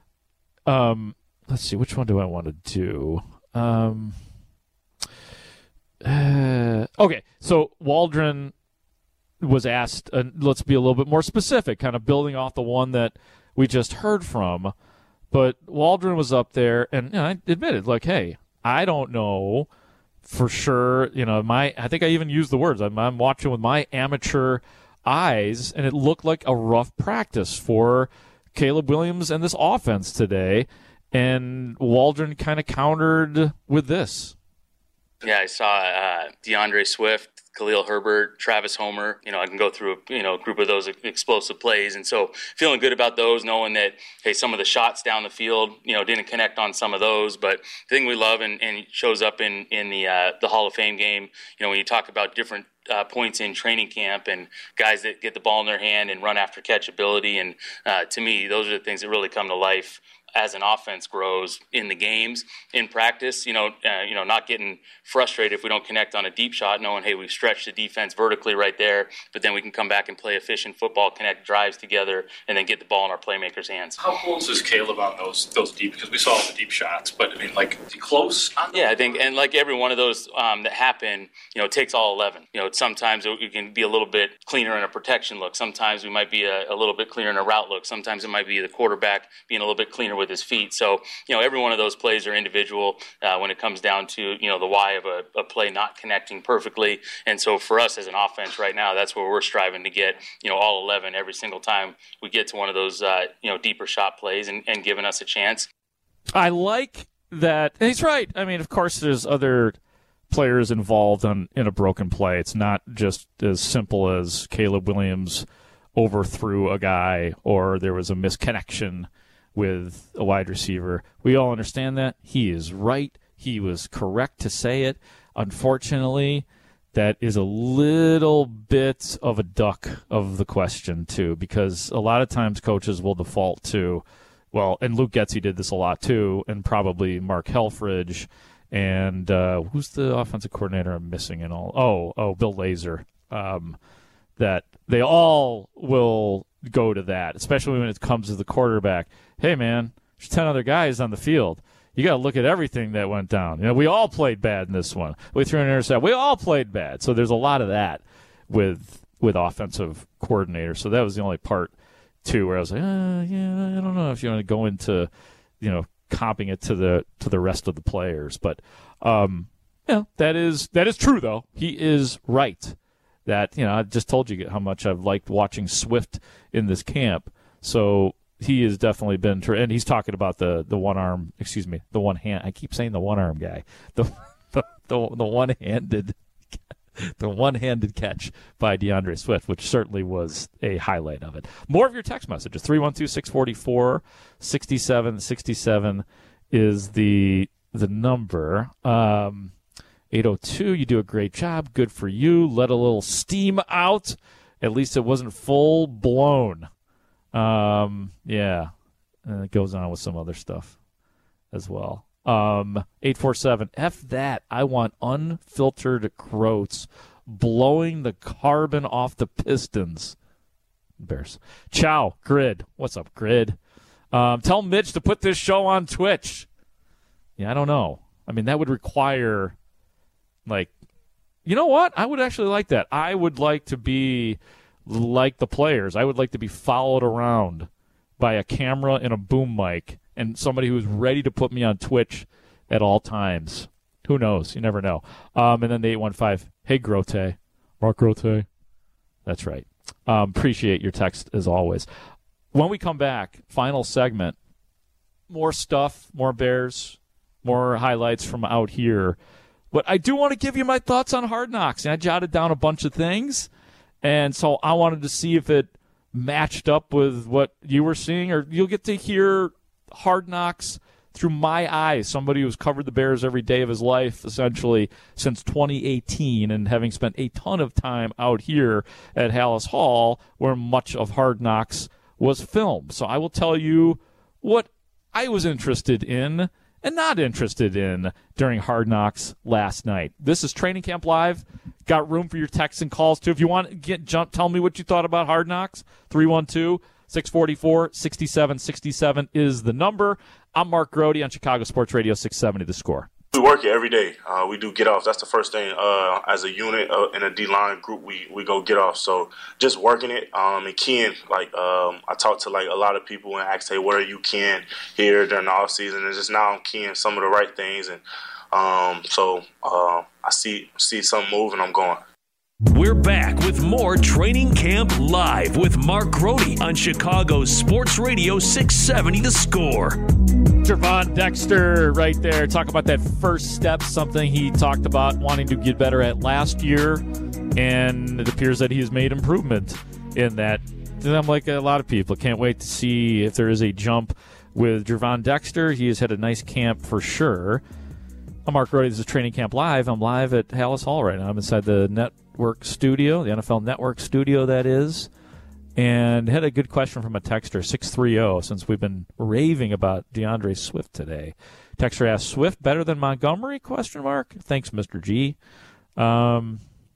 Um, let's see, which one do I want to do? Um, uh, okay, so Waldron was asked, uh, let's be a little bit more specific, kind of building off the one that we just heard from. But Waldron was up there, and you know, I admitted, like, hey, I don't know for sure. You know, my I think I even used the words. I'm, I'm watching with my amateur eyes, and it looked like a rough practice for Caleb Williams and this offense today. And Waldron kind of countered with this. Yeah, I saw uh, DeAndre Swift, Khalil Herbert, Travis Homer. You know, I can go through a you know group of those explosive plays, and so feeling good about those, knowing that hey, some of the shots down the field, you know, didn't connect on some of those. But the thing we love and, and shows up in in the uh, the Hall of Fame game, you know, when you talk about different uh, points in training camp and guys that get the ball in their hand and run after catch ability, and uh, to me, those are the things that really come to life as an offense grows in the games, in practice, you know, uh, you know, not getting frustrated if we don't connect on a deep shot, knowing, hey, we've stretched the defense vertically right there, but then we can come back and play efficient football, connect drives together, and then get the ball in our playmakers' hands. How close is Caleb on those those deep? Because we saw all the deep shots, but I mean, like, is he close on Yeah, I think, and like every one of those um, that happen, you know, it takes all eleven. You know, sometimes you can be a little bit cleaner in a protection look. Sometimes we might be a, a little bit cleaner in a route look. Sometimes it might be the quarterback being a little bit cleaner with his feet. So, you know, every one of those plays are individual uh, when it comes down to, you know, the why of a, a play not connecting perfectly. And so for us as an offense right now, that's where we're striving to get, you know, all eleven every single time we get to one of those, uh, you know, deeper shot plays and, and giving us a chance. I like that. And he's right. I mean, of course, there's other players involved on, in a broken play. It's not just as simple as Caleb Williams overthrew a guy or there was a misconnection with a wide receiver. We all understand that. He is right. He was correct to say it. Unfortunately, that is a little bit of a duck of the question, too, because a lot of times coaches will default to, well, and Luke Getsy did this a lot, too, and probably Mark Helfrich, and uh, who's the offensive coordinator I'm missing in all? Oh, oh, Bill Lazor. Um, that they all will go to that, especially when it comes to the quarterback. Hey, man, there's ten other guys on the field. You got to look at everything that went down. You know, we all played bad in this one. We threw an interception. We all played bad. So there's a lot of that with with offensive coordinators. So that was the only part, too, where I was like, uh, yeah, I don't know if you want to go into, you know, comping it to the to the rest of the players. But, um, yeah, that is that is true, though. He is right. That, you know, I just told you how much I've liked watching Swift in this camp. So he has definitely been, and he's talking about the, the one arm, excuse me, the one hand. I keep saying the one arm guy, the the the, the one handed, the one handed catch by DeAndre Swift, which certainly was a highlight of it. More of your text messages. three one two, six four four, six seven six seven is the the number. Um, eight oh two, you do a great job. Good for you. Let a little steam out. At least it wasn't full blown. Um, yeah. And it goes on with some other stuff as well. Um, eight four seven, F that. I want unfiltered Croats blowing the carbon off the Pistons. Bears. Ciao, Grid. What's up, Grid? Um, tell Mitch to put this show on Twitch. Yeah, I don't know. I mean, that would require... Like, you know what? I would actually like that. I would like to be like the players. I would like to be followed around by a camera and a boom mic and somebody who's ready to put me on Twitch at all times. Who knows? You never know. Um, and then the eight one five, hey, Grote. Mark Grote. That's right. Um, appreciate your text as always. When we come back, final segment, more stuff, more Bears, more highlights from out here. But I do want to give you my thoughts on Hard Knocks. And I jotted down a bunch of things. And so I wanted to see if it matched up with what you were seeing. Or you'll get to hear Hard Knocks through my eyes. Somebody who's covered the Bears every day of his life, essentially, since twenty eighteen. And having spent a ton of time out here at Halas Hall, where much of Hard Knocks was filmed. So I will tell you what I was interested in and not interested in during Hard Knocks last night. This is Training Camp Live. Got room for your texts and calls, too. If you want to get jump, tell me what you thought about Hard Knocks. three one two, six four four, six seven six seven is the number. I'm Mark Grote on Chicago Sports Radio six seventy The Score. We work it every day. Uh, we do get off. That's the first thing uh, as a unit uh, in a D-line group, we, we go get off. So just working it um, and keying. Like um, I talked to like a lot of people and asked, hey, what are you keying here during the off season? And just now I'm keying some of the right things. And um, so uh, I see see something move and I'm going. We're back with more Training Camp Live with Mark Grote on Chicago Sports Radio six seventy The Score. Gervon Dexter right there. Talk about that first step, something he talked about wanting to get better at last year, and it appears that he has made improvement in that. And I'm like a lot of people. Can't wait to see if there is a jump with Gervon Dexter. He has had a nice camp for sure. I'm Mark Grote. This is Training Camp Live. I'm live at Halas Hall right now. I'm inside the network studio, the N F L Network studio, that is. And had a good question from a texter, six three zero, since we've been raving about DeAndre Swift today. Texter asked, Swift better than Montgomery, question mark? Thanks, Mister G. Um,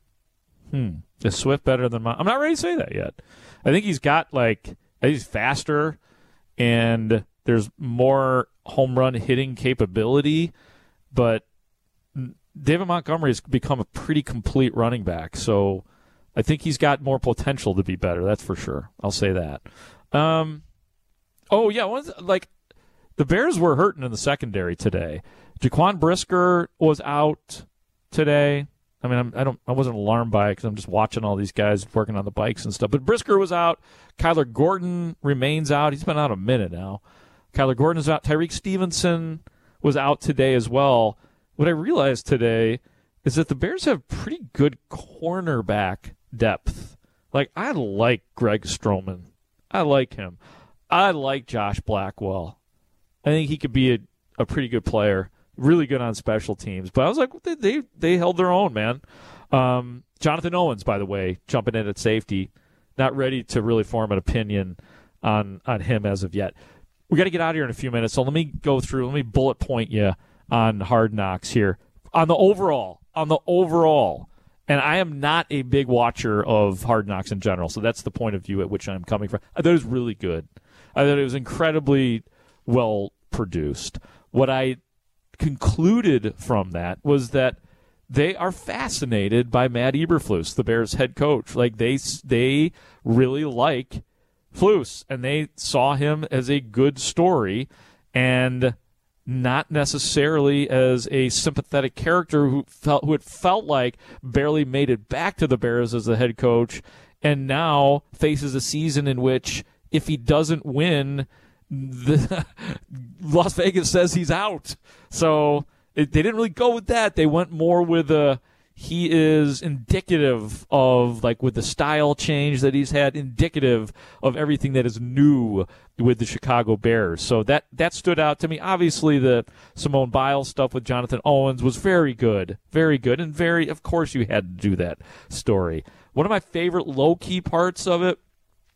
hmm. Is Swift better than Montgomery? I'm not ready to say that yet. I think he's got, like, I think he's faster, and there's more home run hitting capability, but David Montgomery has become a pretty complete running back, so I think he's got more potential to be better. That's for sure. I'll say that. Um, oh yeah, one, like the Bears were hurting in the secondary today. Jaquan Brisker was out today. I mean, I'm, I don't, I wasn't alarmed by it because I'm just watching all these guys working on the bikes and stuff. But Brisker was out. Kyler Gordon remains out. He's been out a minute now. Kyler Gordon is out. Tyreek Stevenson was out today as well. What I realized today is that the Bears have pretty good cornerback depth. Like, I like Greg Stroman. I like him. I like Josh Blackwell. I think he could be a, a pretty good player. Really good on special teams. But I was like, they they, they held their own, man. Um, Jonathan Owens, by the way, jumping in at safety. Not ready to really form an opinion on, on him as of yet. We got to get out of here in a few minutes, so let me go through, let me bullet point you on Hard Knocks here. On the overall, on the overall, and I am not a big watcher of Hard Knocks in general, so that's the point of view at which I'm coming from. I thought it was really good. I thought it was incredibly well produced. What I concluded from that was that they are fascinated by Matt Eberflus, the Bears head coach. Like they they really like Flus, and they saw him as a good story and not necessarily as a sympathetic character who felt who had felt like barely made it back to the Bears as the head coach, and now faces a season in which if he doesn't win, the Las Vegas says he's out. So it, they didn't really go with that. They went more with a he is indicative of, like, with the style change that he's had, indicative of everything that is new with the Chicago Bears. So that, that stood out to me. Obviously, the Simone Biles stuff with Jonathan Owens was very good, very good, and very, of course, you had to do that story. One of my favorite low-key parts of it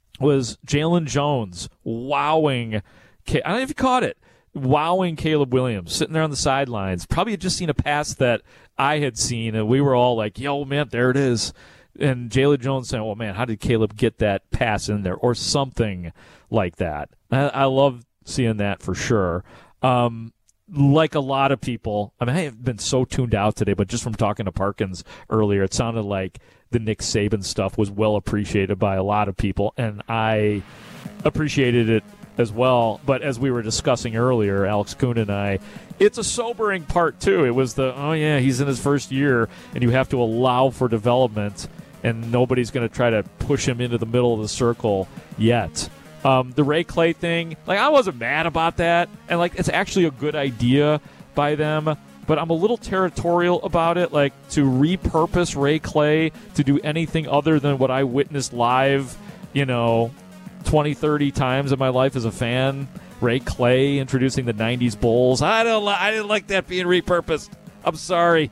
was Jalen Jones wowing, I don't know if you caught it, wowing Caleb Williams, sitting there on the sidelines. Probably had just seen a pass that I had seen, and we were all like, yo, man, there it is. And Jalen Jones saying, well, man, how did Caleb get that pass in there? Or something like that. I, I love seeing that for sure. Um, like a lot of people, I mean, I have been so tuned out today, but just from talking to Parkins earlier, it sounded like the Nick Saban stuff was well appreciated by a lot of people, and I appreciated it as well. But as we were discussing earlier, Alex Kuhn and I, it's a sobering part too. It was the, oh yeah, he's in his first year, and you have to allow for development, and nobody's going to try to push him into the middle of the circle yet. Um, the Ray Clay thing, like, I wasn't mad about that, and like, it's actually a good idea by them, but I'm a little territorial about it, like, to repurpose Ray Clay to do anything other than what I witnessed live, you know, twenty, thirty times in my life as a fan. Ray Clay introducing the nineties Bulls. I don't li- I didn't like that being repurposed. I'm sorry.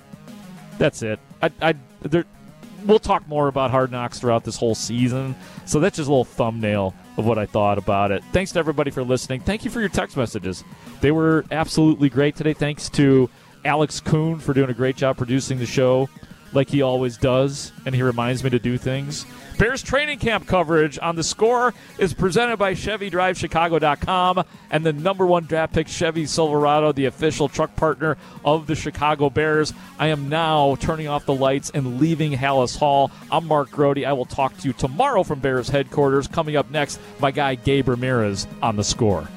That's it. I, I, there, we'll talk more about Hard Knocks throughout this whole season, so that's just a little thumbnail of what I thought about it. Thanks to everybody for listening. Thank you for your text messages. They were absolutely great today. Thanks to Alex Kuhn for doing a great job producing the show, like he always does, and he reminds me to do things. Bears training camp coverage on The Score is presented by Chevy Drive Chicago dot com and the number one draft pick Chevy Silverado, the official truck partner of the Chicago Bears. I am now turning off the lights and leaving Hallis Hall. I'm Mark Grody. I will talk to you tomorrow from Bears headquarters. Coming up next, my guy Gabe Ramirez on The Score.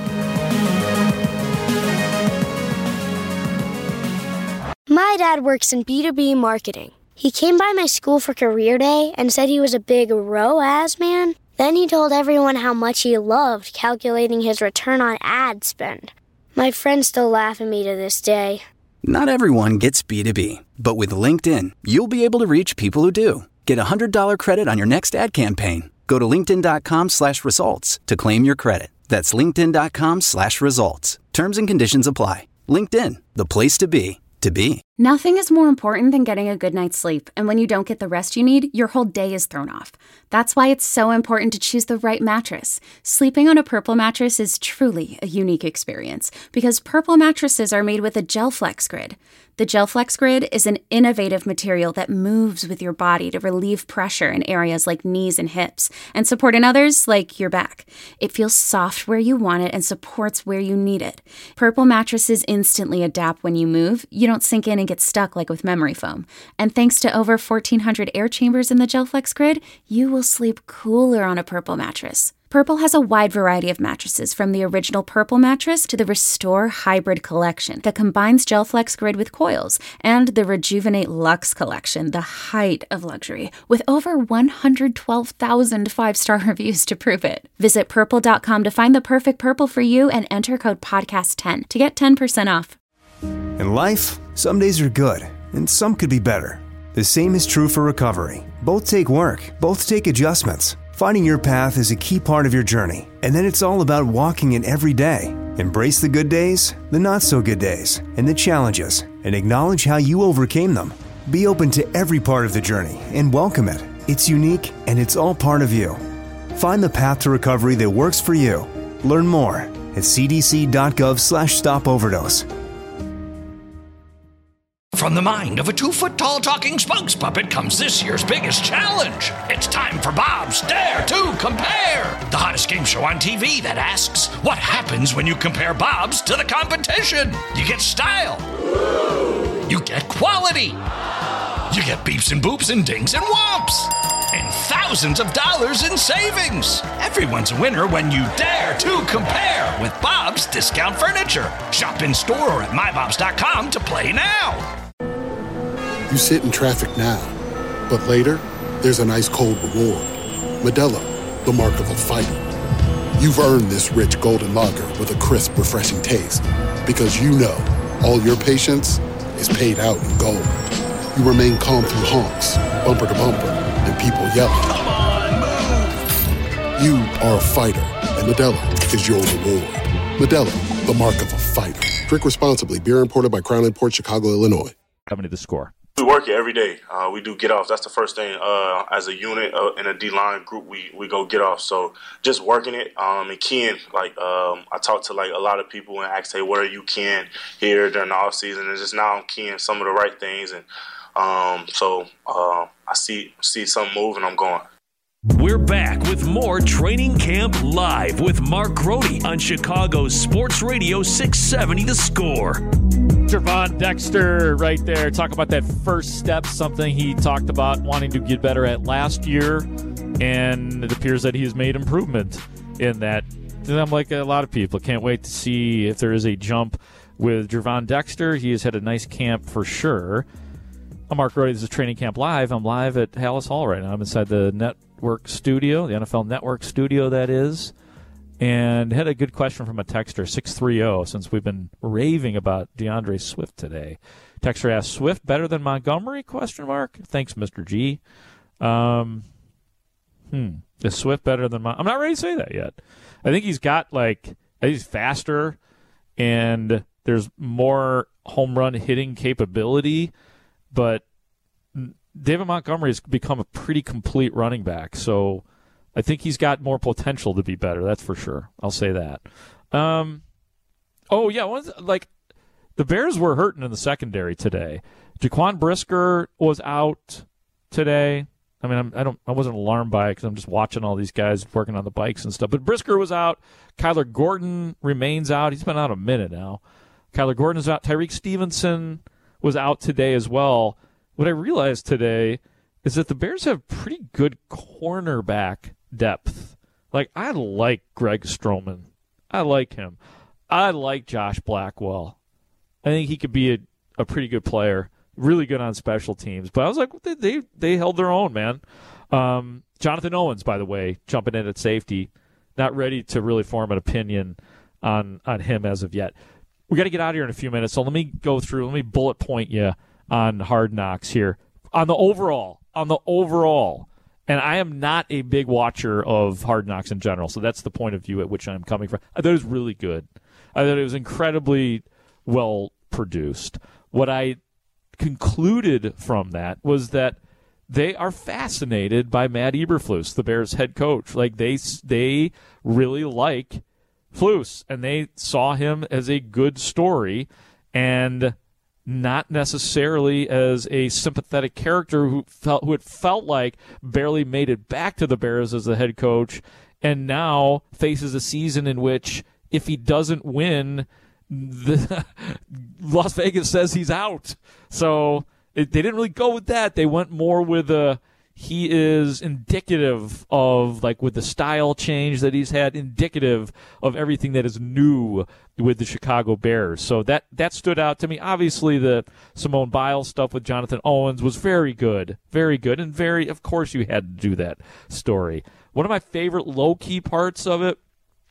My dad works in B two B marketing. He came by my school for career day and said he was a big R O A S man. Then he told everyone how much he loved calculating his return on ad spend. My friends still laugh at me to this day. Not everyone gets B two B, but with LinkedIn, you'll be able to reach people who do. Get a one hundred dollars credit on your next ad campaign. Go to linkedin.com slash results to claim your credit. That's linkedin.com slash results. Terms and conditions apply. LinkedIn, the place to be, to be. Nothing is more important than getting a good night's sleep, and when you don't get the rest you need, your whole day is thrown off. That's why it's so important to choose the right mattress. Sleeping on a Purple mattress is truly a unique experience, because Purple mattresses are made with a GelFlex Grid. The GelFlex Grid is an innovative material that moves with your body to relieve pressure in areas like knees and hips, and support in others like your back. It feels soft where you want it and supports where you need it. Purple mattresses instantly adapt when you move. You don't sink in and get stuck like with memory foam. And thanks to over fourteen hundred air chambers in the GelFlex Grid, you will sleep cooler on a Purple mattress. Purple has a wide variety of mattresses, from the original Purple mattress to the Restore Hybrid collection that combines GelFlex Grid with coils, and the Rejuvenate Luxe collection, the height of luxury, with over one hundred twelve thousand five-star reviews to prove it. Visit purple dot com to find the perfect Purple for you and enter code podcast ten to get ten percent off. In life, some days are good, and some could be better. The same is true for recovery. Both take work, both take adjustments. Finding your path is a key part of your journey, and then it's all about walking it every day. Embrace the good days, the not-so-good days, and the challenges, and acknowledge how you overcame them. Be open to every part of the journey and welcome it. It's unique, and it's all part of you. Find the path to recovery that works for you. Learn more at c d c dot gov slash stop overdose. from the mind of a two-foot-tall talking spokes puppet comes this year's biggest challenge. It's time for Bob's Dare to Compare, the hottest game show on T V that asks, what happens when you compare Bobs to the competition? You get style. You get quality. You get beeps and boops and dings and whomps. And thousands of dollars in savings. Everyone's a winner when you dare to compare with Bob's Discount Furniture. Shop in store or at my bobs dot com to play now. You sit in traffic now, but later, there's an ice-cold reward. Modelo, the mark of a fighter. You've earned this rich golden lager with a crisp, refreshing taste. Because you know, all your patience is paid out in gold. You remain calm through honks, bumper to bumper, and people yelling. Come on, move! You are a fighter, and Modelo is your reward. Modelo, the mark of a fighter. Drink responsibly. Beer imported by Crown Imports, Chicago, Illinois. Coming to the Score. We work it every day. Uh, we do get offs. That's the first thing uh, as a unit uh, in a D-line group, we, we go get off. So just working it um, and keying, like um, I talked to like a lot of people and asked, hey, what are you keying here during the off season? And just now I'm keying some of the right things. And um, so uh, I see, see something move and I'm going. We're back with more Training Camp Live with Mark Grote on Chicago's Sports Radio six seventy The Score. Gervon Dexter right there. Talk about that first step, something he talked about wanting to get better at last year, and it appears that he has made improvement in that. And I'm like a lot of people. Can't wait to see if there is a jump with Gervon Dexter. He has had a nice camp for sure. I'm Mark Grote. This is Training Camp Live. I'm live at Halas Hall right now. I'm inside the network studio, the N F L Network studio, that is. And had a good question from a texter, six three zero, since we've been raving about DeAndre Swift today. Texter asked, Swift better than Montgomery, question mark? Thanks, Mister G. Um, hmm. Is Swift better than Montgomery? I'm not ready to say that yet. I think he's got, like, he's faster, and there's more home run hitting capability, but David Montgomery has become a pretty complete running back, so I think he's got more potential to be better. That's for sure. I'll say that. Um, oh, yeah. One, like, the Bears were hurting in the secondary today. Jaquan Brisker was out today. I mean, I'm, I don't. I wasn't alarmed by it because I'm just watching all these guys working on the bikes and stuff. But Brisker was out. Kyler Gordon remains out. He's been out a minute now. Kyler Gordon is out. Tyreek Stevenson was out today as well. What I realized today is that the Bears have pretty good cornerback depth. Like, I like Greg Stroman. I like him. I like Josh Blackwell. I think he could be a, a pretty good player. Really good on special teams. But I was like, they they, they held their own, man. Um, Jonathan Owens, by the way, jumping in at safety. Not ready to really form an opinion on, on him as of yet. We got to get out of here in a few minutes, so let me go through, let me bullet point you on Hard Knocks here. On the overall, on the overall, and I am not a big watcher of Hard Knocks in general, so that's the point of view at which I'm coming from. I thought it was really good. I thought it was incredibly well produced. What I concluded from that was that they are fascinated by Matt Eberflus, the Bears head coach. Like, they they really like Flus, and they saw him as a good story, and not necessarily as a sympathetic character who felt who it felt like barely made it back to the Bears as the head coach, and now faces a season in which if he doesn't win, the Las Vegas says he's out. So it, they didn't really go with that. They went more with a he is indicative of, like, with the style change that he's had, indicative of everything that is new with the Chicago Bears. So that, that stood out to me. Obviously, the Simone Biles stuff with Jonathan Owens was very good, very good, and very, of course, you had to do that story. One of my favorite low-key parts of it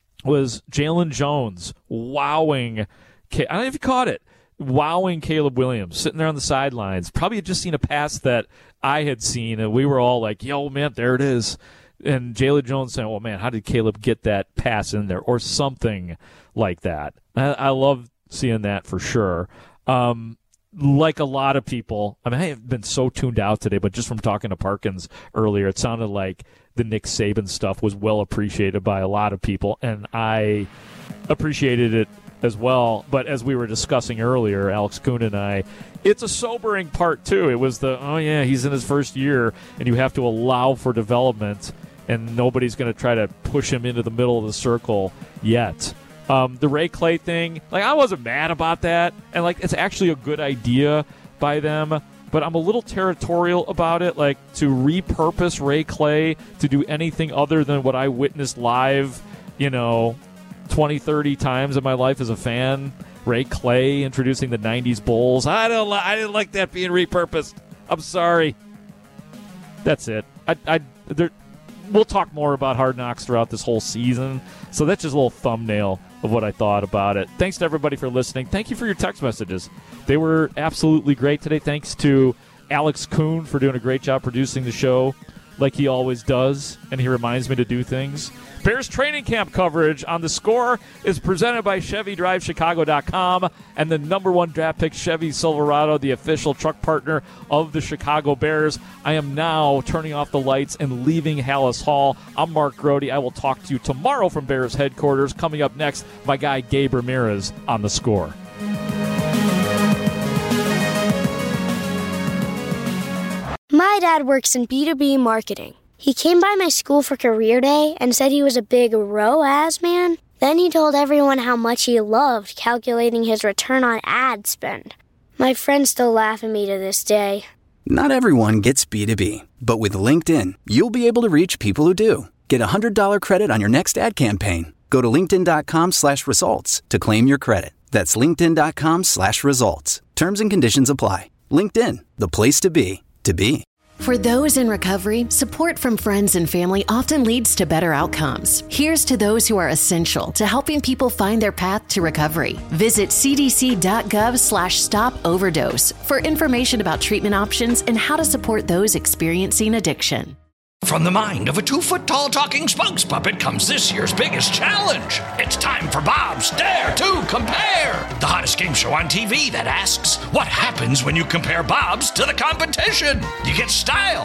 was Jalen Jones wowing, I don't know if you caught it, wowing Caleb Williams, sitting there on the sidelines. Probably had just seen a pass that I had seen, and we were all like, yo, man, there it is. And Jalen Jones saying, oh, man, how did Caleb get that pass in there? Or something like that. I, I love seeing that for sure. Um, like a lot of people, I mean, I have been so tuned out today, but just from talking to Parkins earlier, it sounded like the Nick Saban stuff was well appreciated by a lot of people, and I appreciated it as well. But as we were discussing earlier, Alex Kuhn and I, it's a sobering part too. It was the, oh yeah, he's in his first year, and you have to allow for development, and nobody's going to try to push him into the middle of the circle yet. Um, the Ray Clay thing, like, I wasn't mad about that, and like, it's actually a good idea by them, but I'm a little territorial about it, like, to repurpose Ray Clay to do anything other than what I witnessed live, you know, twenty, thirty times in my life as a fan. Ray Clay introducing the nineties Bulls. I don't li- I didn't like that being repurposed. I'm sorry. That's it. I, I, there, we'll talk more about Hard Knocks throughout this whole season, so that's just a little thumbnail of what I thought about it. Thanks to everybody for listening. Thank you for your text messages. They were absolutely great today. Thanks to Alex Kuhn for doing a great job producing the show like he always does, and he reminds me to do things. Bears training camp coverage on The Score is presented by Chevy Drive Chicago dot com and the number one draft pick Chevy Silverado, the official truck partner of the Chicago Bears. I am now turning off the lights and leaving Hallis Hall. I'm Mark Grody. I will talk to you tomorrow from Bears headquarters. Coming up next, my guy Gabe Ramirez on The Score. My dad works in B two B marketing. He came by my school for career day and said he was a big R O A S man. Then he told everyone how much he loved calculating his return on ad spend. My friends still laugh at me to this day. Not everyone gets B two B, but with LinkedIn, you'll be able to reach people who do. Get a one hundred dollars credit on your next ad campaign. Go to linkedin.com slash results to claim your credit. That's linkedin.com slash results. Terms and conditions apply. LinkedIn, the place to be, to be. For those in recovery, support from friends and family often leads to better outcomes. Here's to those who are essential to helping people find their path to recovery. Visit cdc.gov slash stop overdose for information about treatment options and how to support those experiencing addiction. From the mind of a two-foot-tall talking spokes puppet comes this year's biggest challenge. It's time for Bob's Dare to Compare, the hottest game show on T V that asks, what happens when you compare Bob's to the competition? You get style.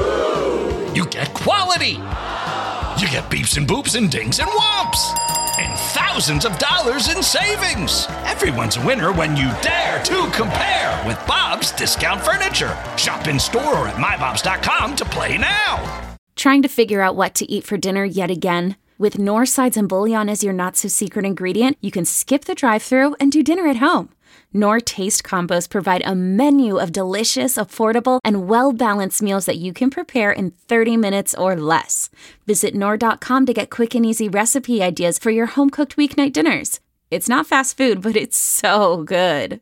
You get quality. You get beeps and boops and dings and whomps. And thousands of dollars in savings. Everyone's a winner when you dare to compare with Bob's Discount Furniture. Shop in store or at my bobs dot com to play now. Trying to figure out what to eat for dinner yet again? With Knorr sides and bouillon as your not-so-secret ingredient, you can skip the drive-thru and do dinner at home. Knorr Taste Combos provide a menu of delicious, affordable, and well-balanced meals that you can prepare in thirty minutes or less. Visit Knorr dot com to get quick and easy recipe ideas for your home-cooked weeknight dinners. It's not fast food, but it's so good.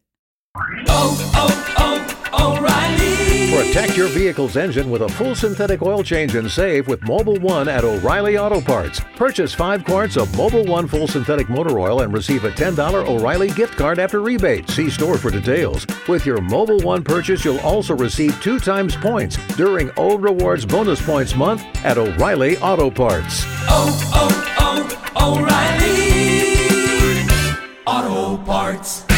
Oh, oh, oh, O'Reilly! Protect your vehicle's engine with a full synthetic oil change and save with Mobil one at O'Reilly Auto Parts. Purchase five quarts of Mobil one full synthetic motor oil and receive a ten dollars O'Reilly gift card after rebate. See store for details. With your Mobil one purchase, you'll also receive two times points during O Rewards Bonus Points Month at O'Reilly Auto Parts. Oh, oh, oh, O'Reilly Auto Parts.